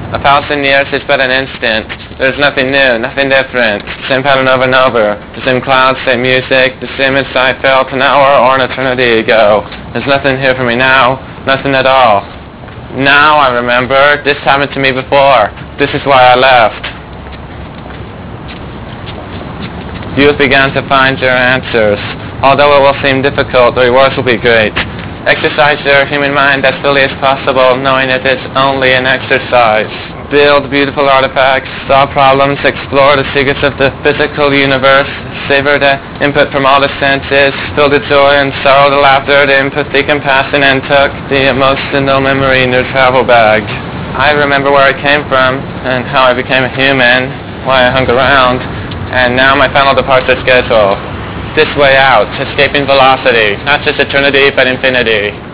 1,000 years is but an instant. There's nothing new, nothing different. Same pattern over and over. The same clouds, same music, the same as I felt an hour or an eternity ago. There's nothing here for me now, nothing at all. Now I remember, this happened to me before. This is why I left. Youth began to find your answers. Although it will seem difficult, the rewards will be great. Exercise your human mind as fully as possible, knowing it is only an exercise. Build beautiful artifacts, solve problems, explore the secrets of the physical universe, savor the input from all the senses, feel the joy and sorrow, the laughter, the empathy, compassion, and tuck the emotional memory in your travel bag. I remember where I came from and how I became a human, why I hung around, and now my final departure schedule. This way out, escaping velocity, not just eternity but infinity.